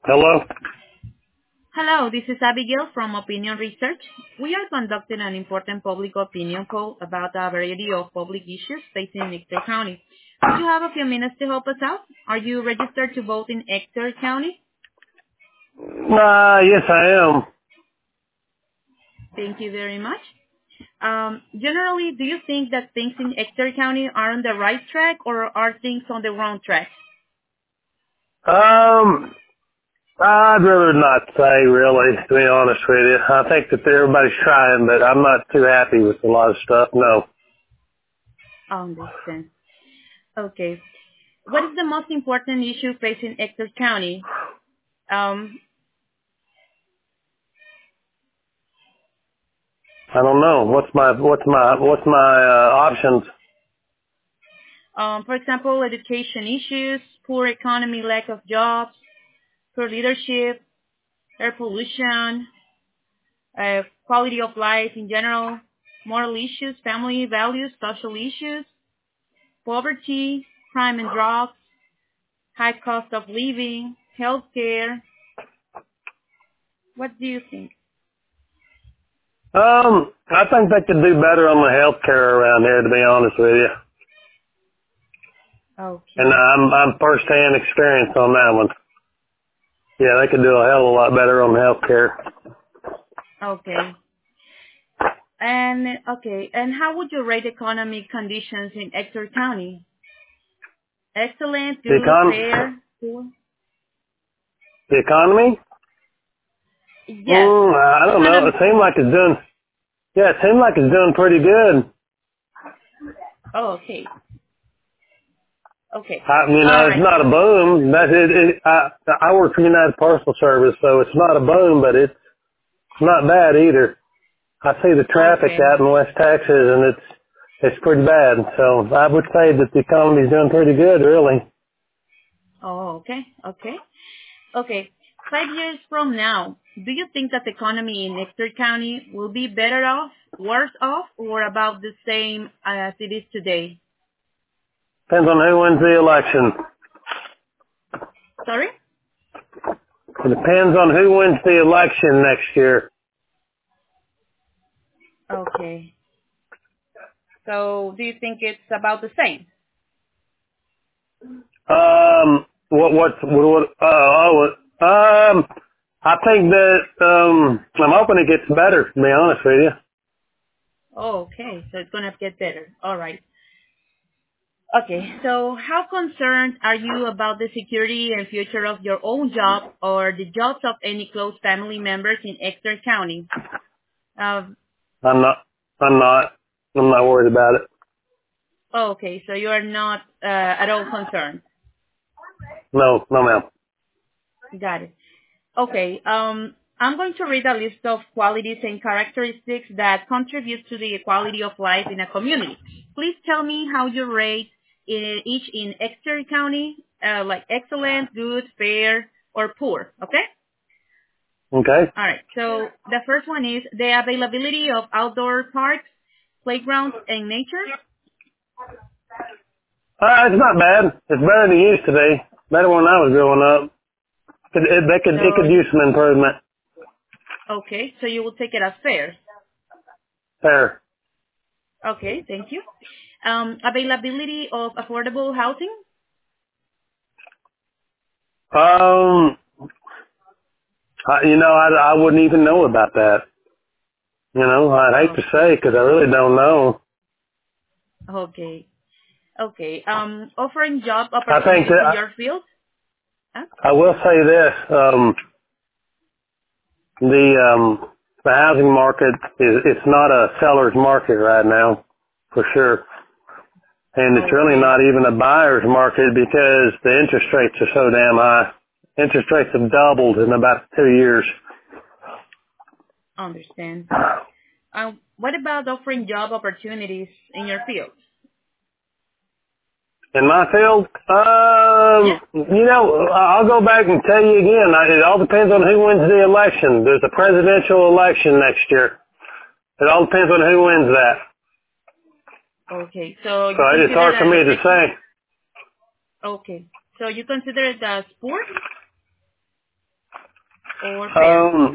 Hello? Hello, this is Abigail from Opinion Research. We are conducting an important public opinion poll about a variety of public issues facing Ector County. Would you have a few minutes to help us out? Are you registered to vote in Ector County? Yes, I am. Thank you very much. Generally, do you think that things in Ector County are on the right track or are things on the wrong track? I'd rather not say, really, to be honest with you. I think that everybody's trying, but I'm not too happy with a lot of stuff, no. I understand. Okay. What is the most important issue facing Ector County? Um, I don't know. What's my options? For example, education issues, poor economy, lack of jobs, poor leadership, air pollution, quality of life in general, moral issues, family values, social issues, poverty, crime and drugs, high cost of living, healthcare. What do you think? I think they could do better on the health care around here, to be honest with you. And Okay. I'm first-hand experience on that one. Yeah, they could do a hell of a lot better on health care. Okay. And how would you rate economic conditions in Ector County? Excellent, The, good, fair, poor? the economy? Yes. I don't know. Economy. It seemed like it's doing pretty good. Oh, okay. Okay. All It's right. not a boom. I work for United Parcel Service, so it's not a boom, but it's not bad either. I see the traffic Okay. out in West Texas, and it's pretty bad. So I would say that the economy's doing pretty good, really. Oh, okay. Okay. Okay. 5 years from now, do you think that the economy in Ector County will be better off, worse off, or about the same as it is today? Depends on who wins the election. Sorry? It depends on who wins the election next year. Okay. So do you think it's about the same? I think that I'm hoping it gets better. To be honest with you. Oh, okay. So it's going to get better. All right. Okay. So how concerned are you about the security and future of your own job or the jobs of any close family members in Ector County? Uh, I'm not. I'm not. I'm not worried about it. Oh, okay. So you are not at all concerned. No, no, ma'am. Got it. Okay. I'm going to read a list of qualities and characteristics that contribute to the quality of life in a community. Please tell me how you rate each in Exeter County, like excellent, good, fair, or poor. Okay? Okay. All right. So the first one is the availability of outdoor parks, playgrounds, and nature. It's not bad. It's better than it used to be. Better when I was growing up. It So could use some improvement. okay. So you will take it as fair. Fair. Okay, thank you. Availability of affordable housing? Um, I wouldn't even know about that. I'd hate to say Okay. because I really don't know. Okay. Okay. Offering job I think opportunities that in your field? Huh? I will say this. The housing market it's not a seller's market right now, for sure. And it's really Okay. not even a buyer's market because the interest rates are so damn high. Interest rates have doubled in about 2 years. Understand. What about offering job opportunities in your field? In my field, Yeah. I'll go back and tell you again. It all depends on who wins the election. There's a presidential election next year. It all depends on who wins that. Okay. So So you it's consider hard for that me to it, say. okay. So you consider it a sport? or fair?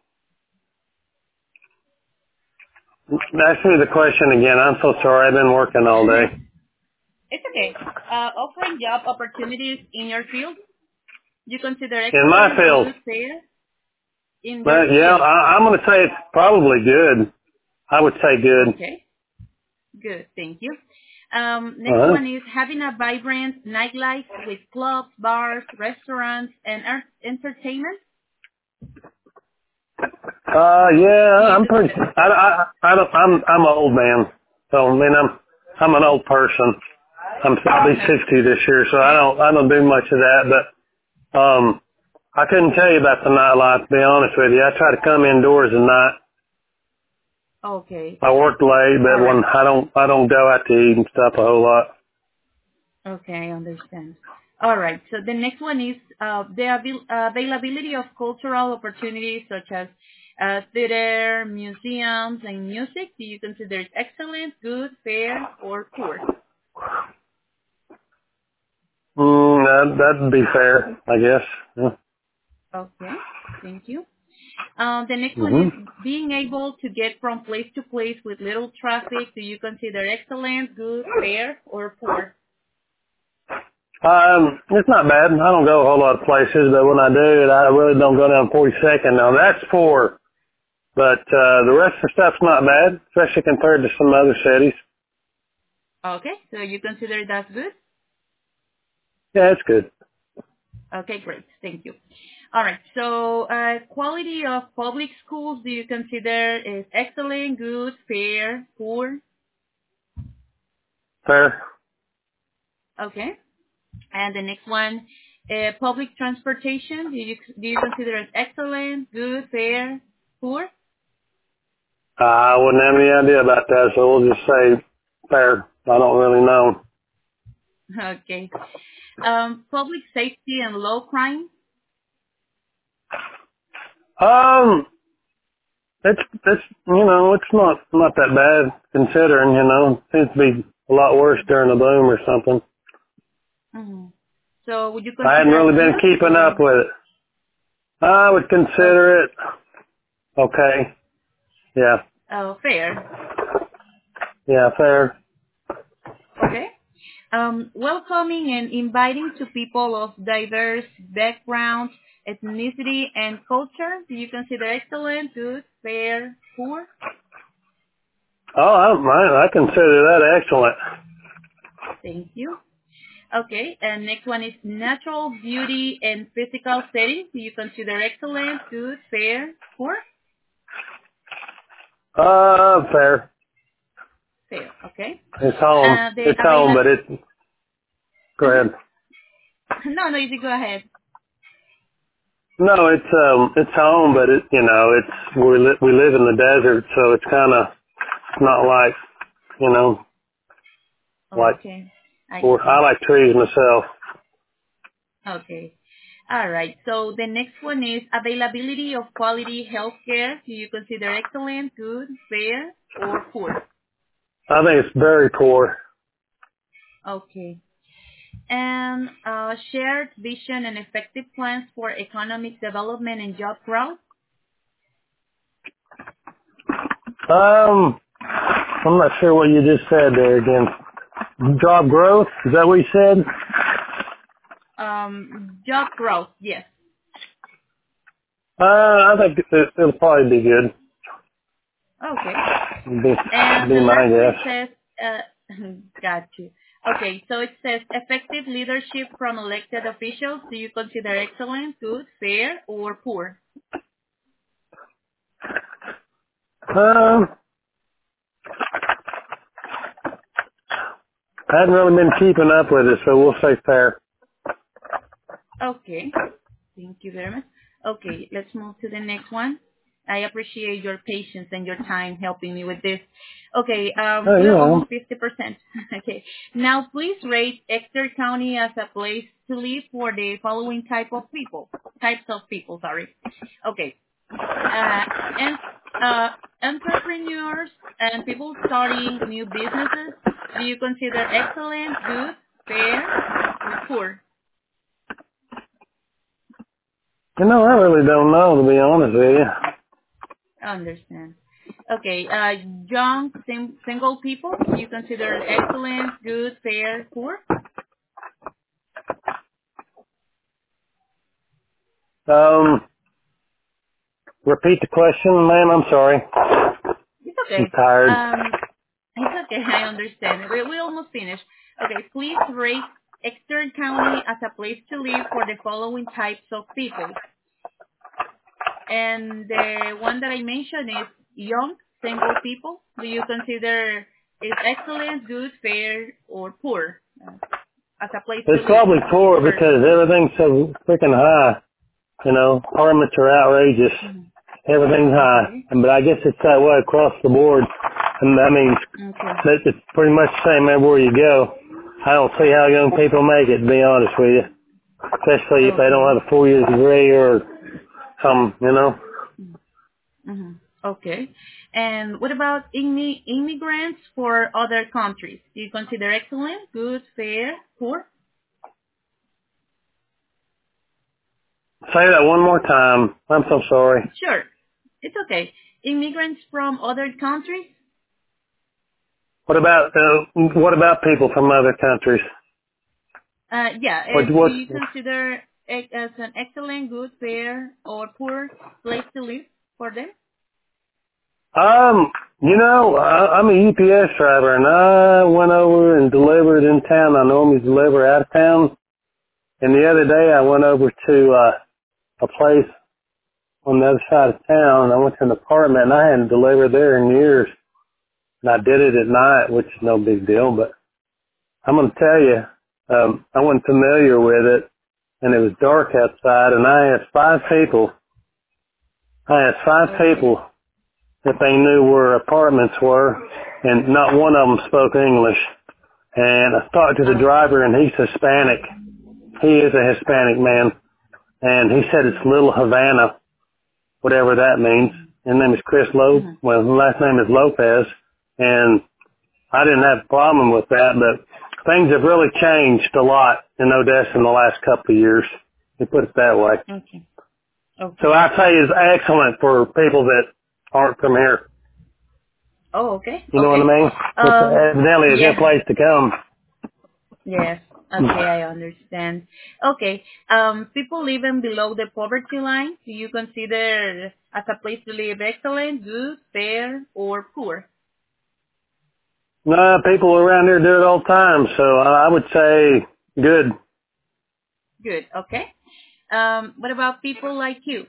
Ask me the question again. I'm so sorry. I've been working all day. It's okay. Offering job opportunities in your field, you consider In my excellent, field, good, fair? In your yeah, field. I'm going to say it's probably good. I would say good. Okay. Good. Thank you. Next Uh-huh. one is having a vibrant nightlife with clubs, bars, restaurants, and entertainment. Do Yeah, you I'm pretty. consider? I'm an old man, so I mean I'm an old person. I'll be 60 this year, so I don't do much of that. But I couldn't tell you about the nightlife. To be honest with you, I try to come indoors at night. Okay. I work late, All but right. when I don't go out to eat and stuff a whole lot. Okay, I understand. All right. So the next one is the availability of cultural opportunities such as theater, museums, and music. Do you consider it excellent, good, fair, or poor? That'd be fair, I guess. Yeah. Okay, thank you. The next one is hmm being able to get from place to place with little traffic. Do you consider excellent, good, fair, or poor? It's not bad. I don't go a whole lot of places, but when I do, I really don't go down 42nd. Now that's poor, but the rest of the stuff's not bad, especially compared to some other cities. Okay, so you consider that's good? Yeah, it's good. Okay, great. Thank you. All right. So, quality of public schools, do you consider is excellent, good, fair, poor? Fair. Okay. And the next one, public transportation, do you consider it excellent, good, fair, poor? I wouldn't have any idea about that, so we'll just say fair. I don't really know. Okay. Public safety and low crime? Um, it's it's not that bad considering, seems to be a lot worse during the boom or something. Mm-hmm. So, would you I hadn't consider really it been good keeping up or? with it. I would Oh, consider it okay. Yeah. fair. Yeah, fair. Okay. Welcoming and inviting to people of diverse backgrounds, ethnicity, and culture. Do you consider excellent, good, fair, poor? Oh, I consider that excellent. Thank you. Okay, and next one is natural beauty and physical setting. Do you consider excellent, good, fair, poor? Fair. Fair, okay. It's home. The It's home, but go uh-huh. ahead. No, you go ahead. No, it's home, but we live in the desert, so it's kind of not like, you know, like, Okay, I or I see. like trees myself. Okay. All right. So the next one is availability of quality healthcare. Do you consider excellent, good, fair, or poor? I think it's very poor. Okay. And shared vision and effective plans for economic development and job growth. I'm not sure what you just said there again. Job growth? Is that what you said? Job growth, yes. I think it'll probably be good. Okay. Be, And be the my last one it guess. says, got you. Okay, so it says effective leadership from elected officials. Do you consider excellent, good, fair, or poor? Um, I hadn't really been keeping up with it, so we'll say fair. Okay. Thank you very much. Okay, let's move to the next one. I appreciate your patience and your time helping me with this. Okay, Oh, we're yeah. almost 50%. Okay. Now, please rate Exeter County as a place to live for the following types of people, sorry. Okay. And entrepreneurs and people starting new businesses, do you consider excellent, good, fair, or poor? I really don't know, to be honest with you. I understand. Okay, young single people, do you consider excellent, good, fair, poor? Repeat the question, ma'am. I'm sorry. It's I'm okay. tired. It's okay. I understand. We almost finished. Okay, please rate Exeter County as a place to live for the following types of people. And the one that I mentioned is young single people. Do you consider it excellent, good, fair, or poor as a place to It's live? probably poor For because everything's so freaking high. Apartments are outrageous. Mhm. Everything's high. Okay. But I guess it's that way across the board. And I mean, Okay. it's pretty much the same everywhere you go. I don't see how young people make it, to be honest with you. Especially if they don't Okay. have a 4 years degree or something. Mm-hmm. Okay. And what about immigrants for other countries? Do you consider excellent, good, fair, poor? Say that one more time. I'm so sorry. Sure. It's okay. Immigrants from other countries? What about people from other countries? Yeah. Do What? you consider it as an excellent, good, fair, or poor place to live for them? I'm a UPS driver, and I went over and delivered in town. I normally deliver out of town. And the other day, I went over to a place on the other side of town. I went to an apartment, and I hadn't delivered there in years. And I did it at night, which is no big deal. But I'm going to tell you, I wasn't familiar with it, and it was dark outside. And I asked five people. Okay. If they knew where apartments were, and not one of them spoke English. And I talked to the Okay. driver, and he's Hispanic. He is a Hispanic man, and he said it's Little Havana, whatever that means. His name is Chris Mm-hmm. Well, his last name is Lopez, and I didn't have a problem with that, but things have really changed a lot in Odessa in the last couple of years. You put it that way. Okay. So Okay. I'd say it's excellent for people that aren't from here. Oh, okay. You know what I Okay. mean? It's evidently a good Yeah. place to come. Yes. Okay, I understand. Okay. People living below the poverty line, do you consider as a place to live excellent, good, fair, or poor? No, people around here do it all the time, so I would say good. Good. Okay. What about people like you?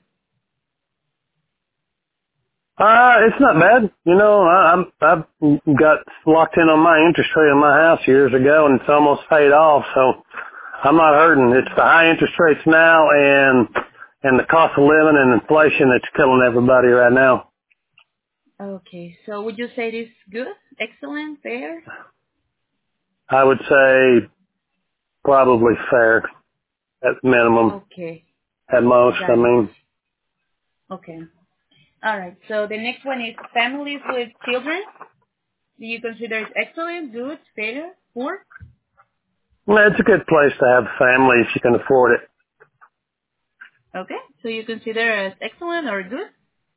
It's not bad. I've got locked in on my interest rate on my house years ago, and it's almost paid off, so I'm not hurting. It's the high interest rates now and the cost of living and inflation that's killing everybody right now. Okay. So would you say it is good, excellent, fair? I would say probably fair at minimum, Okay. at most, I Got it. mean. Okay. All right. So the next one is families with children. Do you consider it excellent, good, fair, poor? Well, it's a good place to have a family if you can afford it. Okay. So you consider it as excellent or good?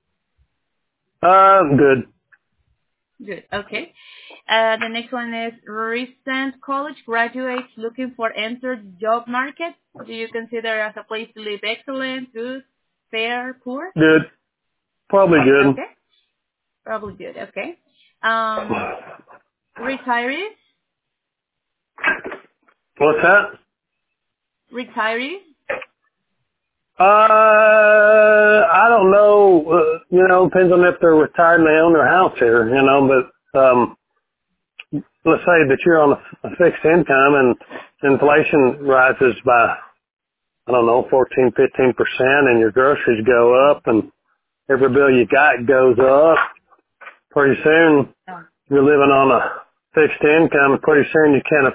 Good. Good. Okay. The next one is recent college graduates looking for enter job market. Do you consider as a place to live excellent, good, fair, poor? Good. Probably good. Okay. Probably good. Okay. Retirees. What's that? Retirees. I don't know. Depends on if they're retired and they own their house here, but, let's say that you're on a fixed income and inflation rises by, I don't know, 14, 15% and your groceries go up and every bill you got goes up. Pretty soon Oh. you're living on a fixed income and pretty soon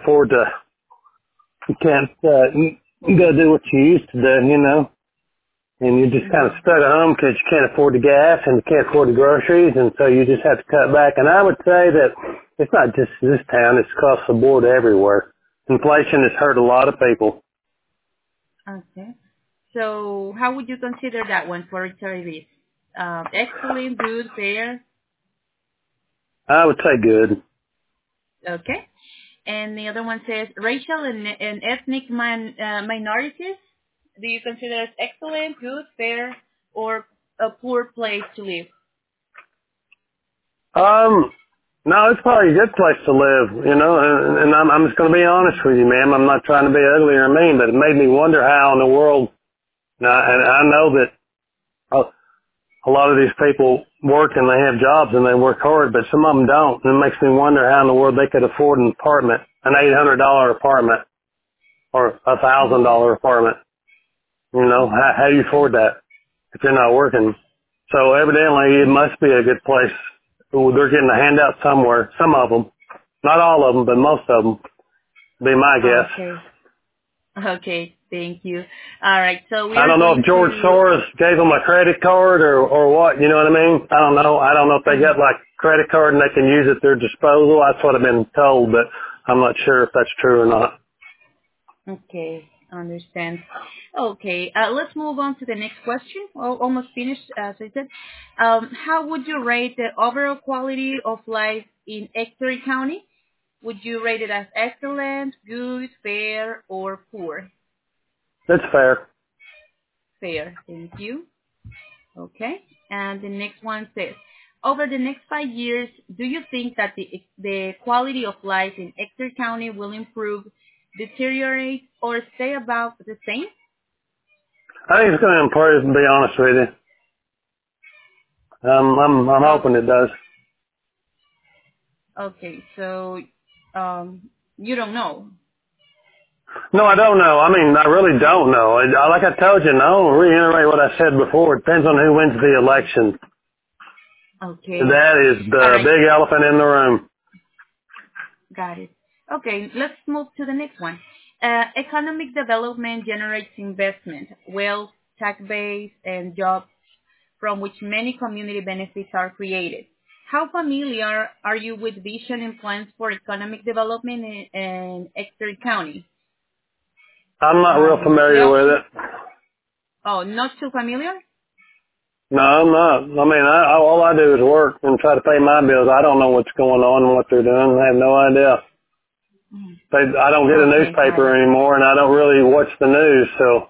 you can't, you gotta do what you used to do. And you're just kind of Mhm. stuck at home because you can't afford the gas and you can't afford the groceries, and so you just have to cut back. And I would say that it's not just this town; it's across the board everywhere. Inflation has hurt a lot of people. Okay. So how would you consider that one for service? Excellent, good, fair? I would say good. Okay. And the other one says racial and ethnic minorities. Do you consider as excellent, good, fair, or a poor place to live? No, it's probably a good place to live, you know, and I'm just going to be honest with you, ma'am. I'm not trying to be ugly or mean, but it made me wonder how in the world, and I know that a lot of these people work and they have jobs and they work hard, but some of them don't. And it makes me wonder how in the world they could afford an apartment, an $800 apartment or $1,000 apartment. You know, how do you afford that if you're not working? So evidently it must be a good place. They're getting a handout somewhere. Some of them, not all of them, but most of them, be my guess. Okay. Okay, thank you. All right, so we I are don't know going if George to... Soros gave them a credit card or what, you know what I mean? I don't know. I don't know if they got like credit card and they can use it at their disposal. That's what I've been told, but I'm not sure if that's true or not. Okay, understand. Okay, let's move on to the next question. Almost finished, as I said. How would you rate the overall quality of life in Ector County? Would you rate it as excellent, good, fair, or poor? That's fair. Fair, thank you. Okay, and the next one says, over the next 5 years, do you think that the quality of life in Ector County will improve, deteriorate, or stay about the same? I think it's going to improve, to be honest with you. I'm Oh, hoping it does. okay, so you don't know. No, I don't know. I mean, I really don't know. Like I told you, no, I'll reiterate what I said before. It depends on who wins the election. Okay, That is all the right, big elephant in the room. got it. Okay, let's move to the next one. Economic development generates investment, wealth, tax base, and jobs from which many community benefits are created. How familiar are you with vision and plans for economic development in Exeter County? I'm not real The familiar with options. it. Oh, not too familiar? No, I'm not. I mean, all I do is work and try to pay my bills. I don't know what's going on and what they're doing. I have no idea. Mhm. I don't get a Okay, got newspaper it. anymore, and I don't really watch the news. So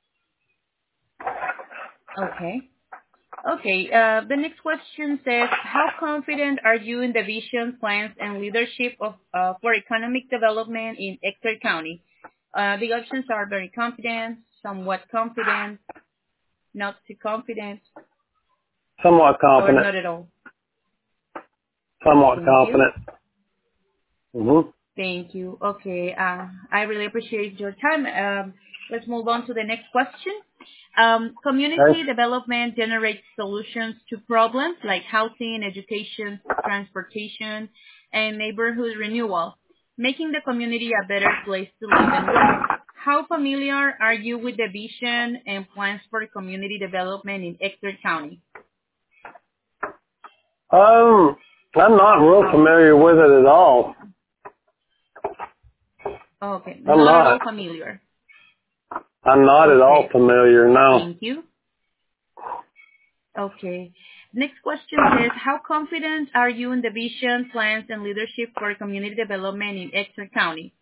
Okay. Okay, the next question says, how confident are you in the vision, plans, and leadership of for economic development in Exeter County? The options are very confident, somewhat confident, not too confident, somewhat or confident. not at all. Somewhat Thank you. confident. Mm-hmm. Thank you. Okay, I really appreciate your time. Let's move on to the next question. Okay. Community development generates solutions to problems like housing, education, transportation, and neighborhood renewal, making the community a better place to live and work. How familiar are you with the vision and plans for community development in Exeter County? I'm not real familiar with it at all. Okay, I'm not at not. all familiar. I'm not at all Okay, familiar. No. thank you. Okay. Next question says, how confident are you in the vision, plans, and leadership for community development in Exeter County?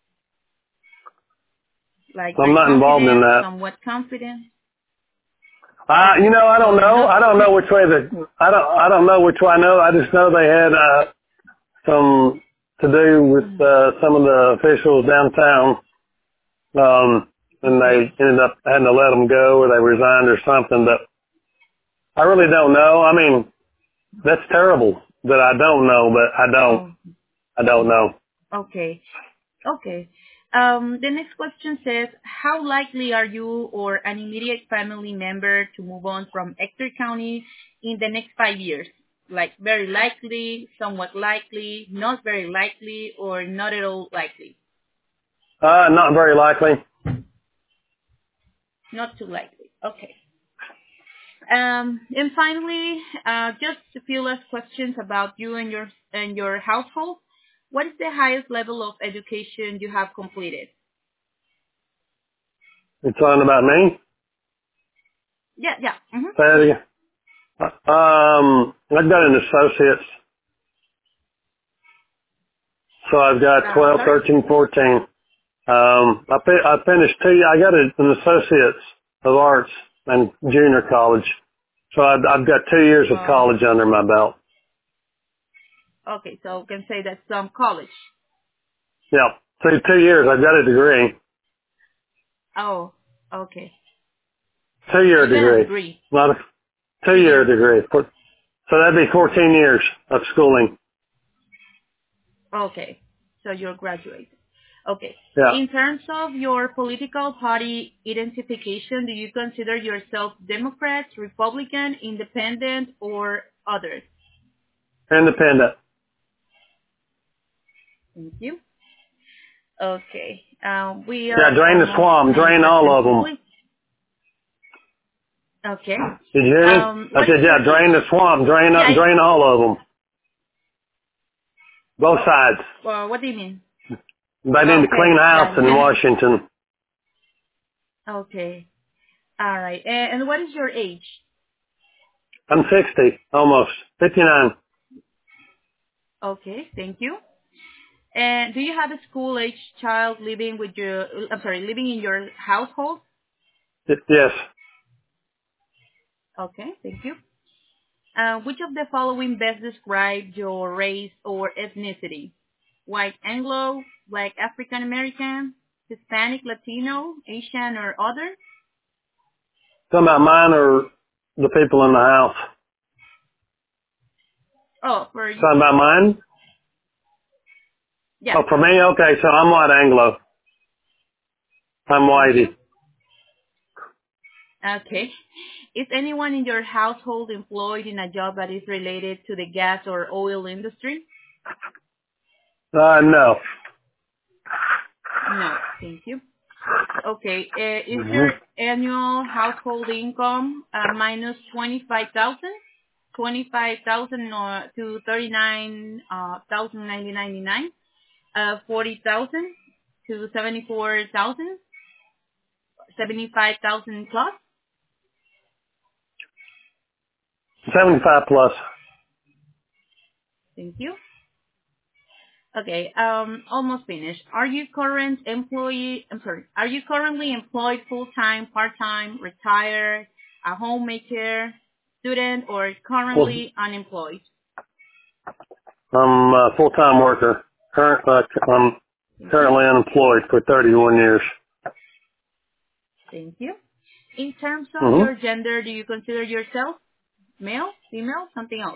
Like I'm very not involved in confident, that. somewhat confident? Okay. I don't So know. not, I don't know which way I don't know which way I know. I just know they had, some to do with, some of the officials downtown. And okay. they ended up having to let them go or they resigned or something, but I really don't know. I mean, that's terrible that I don't know, but Oh, I don't know. okay. Okay. The next question says, how likely are you or an immediate family member to move on from Exeter County in the next 5 years? Like very likely, somewhat likely, not very likely, or not at all likely? Not very likely. Not too likely. Okay. And finally, just a few last questions about you and your household. What is the highest level of education you have completed? You're talking about me? Yeah. Mm-hmm. Say that again. I've got an associate's. So I've got 12, Sorry? 13, 14. I finished I got an associate's of arts in junior college. So I've got 2 years of college under my belt. Okay, so we can say that's some college. Yeah. So 2 years, I've got a degree. Oh, okay. 2-year You got a degree. degree. Not a 2-year degree. So that'd be 14 years of schooling. Okay, so you're graduate. Okay. Yeah. In terms of your political party identification, do you consider yourself Democrat, Republican, Independent, or others? Independent. Thank you. Okay. We Yeah, are drain the almost swamp. Drain all 90% of them. complete. Okay. Did you hear me? I What is said, your yeah, age? drain the swamp. Yeah. Drain all of them. Both sides. What do you mean? They need to clean Okay. house in Yeah. Washington. Okay. All right. And what is your age? I'm 60, almost. 59. Okay. Thank you. And do you have a school-age child living with your? I'm sorry, living in your household? Yes. Okay. Thank you. Which of the following best describe your race or ethnicity? White Anglo, Black African American, Hispanic Latino, Asian, or other? Talking about mine or the people in the house? Oh, Talking about mine? yeah. Oh, for me? Okay, so I'm white Anglo. I'm Thank you. whitey. Okay. Is anyone in your household employed in a job that is related to the gas or oil industry? No. No. Thank you. Okay. Is hmm your annual household income minus 25,000? 25,000 or to 39,999, 40,000 to 74,000, 75,000 plus. 75 plus. Thank you. Okay, almost finished. Are you currently employed full-time, part-time, retired, a homemaker, student, or Well, currently unemployed? I'm a full-time worker. I'm Thank you. currently unemployed for 31 years. Thank you. In terms of hmm your gender, do you consider yourself male, female, something else?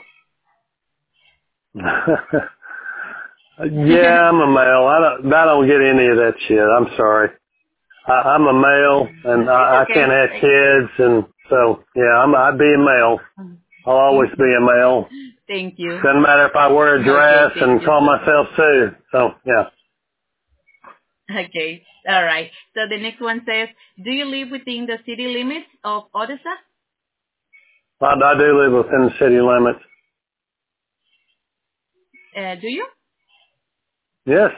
Yeah, I'm a male. I don't get any of that shit. I'm sorry. I'm a male, and No, it's I can't have okay. kids, and so yeah, I'd be a male. I'll always be a male. Thank you. Doesn't matter if I wear a Okay, dress thank and you. call myself Sue. So yeah, Okay, all right. So the next one says, do you live within the city limits of Odessa? I do live within the city limits. Do you? Yes,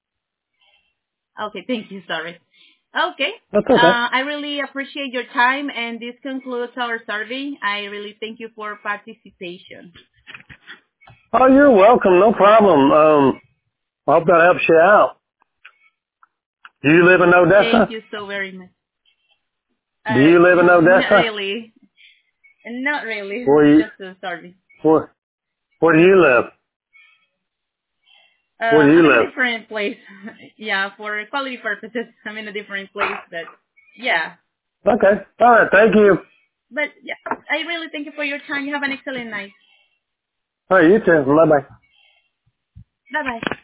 Okay, thank you. Sorry. Okay. that's okay. I really appreciate your time, and this concludes our survey. I really thank you for participation. Oh, you're welcome. No problem. I hope that helps you out. Do you live in Thank Odessa? you so very much. Do you live in Not Odessa? really. Not really. Where you Just a survey. where Where do you live? Where do I'm you in a live? different place. Yeah, for quality purposes, I'm in a different place, but yeah. Okay. All right. Thank you. But yeah, I really thank you for your time. You have an excellent night. All right. You too. Bye bye. Bye bye.